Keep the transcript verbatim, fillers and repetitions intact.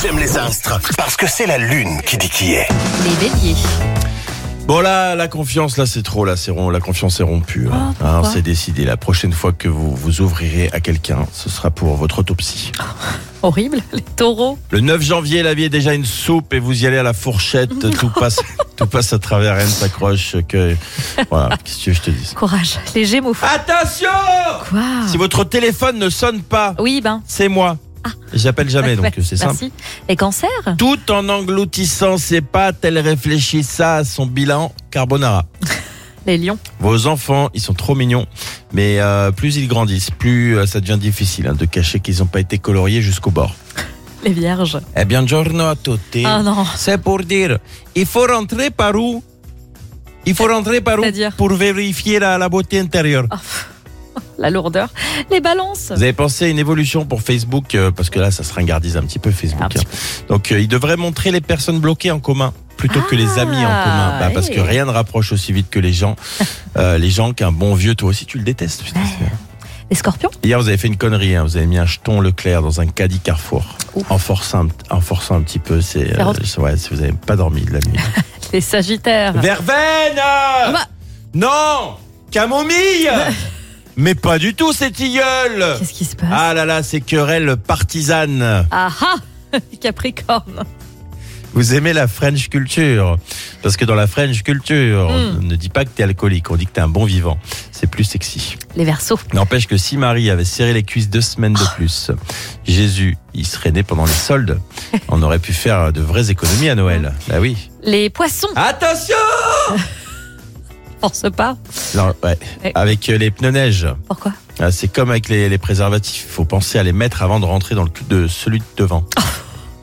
J'aime les astres, parce que c'est la lune qui dit qui est. Les béliers. Bon là, la confiance, là c'est trop, là c'est rond, la confiance est rompue. Oh, hein. pourquoi Hein, c'est décidé. La prochaine fois que vous vous ouvrirez à quelqu'un, ce sera pour votre autopsie. Horrible, les taureaux. Le neuf janvier, la vie est déjà une soupe et vous y allez à la fourchette. Tout passe, tout passe à travers, rien ne s'accroche. Que voilà, qu'est-ce que tu veux que je te dise? Courage. Les gémeaux. Attention! Quoi? Si votre téléphone ne sonne pas, Oui, ben. c'est moi. J'appelle jamais, donc Ouais, c'est simple. merci. Les cancers? Tout en engloutissant ses pattes, elle réfléchissa à son bilan carbonara. Les lions. Vos enfants, ils sont trop mignons, mais euh, plus ils grandissent, plus euh, ça devient difficile hein, de cacher qu'ils n'ont pas été coloriés jusqu'au bord. Les vierges. Eh bien, giorno a tutti. Ah non. C'est pour dire, il faut rentrer par où? Il faut rentrer par où C'est-à-dire pour vérifier la, la beauté intérieure. Oh, la lourdeur. Les balances. Vous avez pensé à une évolution pour Facebook, euh, parce que là, ça se ringardise un petit peu Facebook. Un petit hein. Donc, euh, il devrait montrer les personnes bloquées en commun plutôt Ah, que les amis en commun. Bah, parce ouais. que rien ne rapproche aussi vite que les gens. Euh, les gens qu'un bon vieux, toi aussi, tu le détestes. Putain, c'est- Les scorpions. Hier, vous avez fait une connerie. Hein. Vous avez mis un jeton Leclerc dans un caddie Carrefour. Ouf. En forçant, un- en forçant un petit peu. C'est, C'est euh, rentré. ouais, si vous n'avez pas dormi de la nuit. Les sagittaires. Verveine bah. Non Camomille Mais pas du tout, c'est tilleul. Qu'est-ce qui se passe? Ah là là, c'est querelle partisane. Ah ah. Capricorne. Vous aimez la French culture? Parce que dans la French culture, Mm. on ne dit pas que t'es alcoolique, on dit que t'es un bon vivant. C'est plus sexy. Les verseaux. N'empêche que si Marie avait serré les cuisses deux semaines de plus, Jésus, il serait né pendant les soldes. On aurait pu faire de vraies économies à Noël. Bah oui. Les poissons. Attention! Force pas. Non, ouais. Ouais. Avec euh, les pneus neige. Pourquoi? Ah, c'est comme avec les, les préservatifs. Il faut penser à les mettre avant de rentrer dans le cul de celui de devant.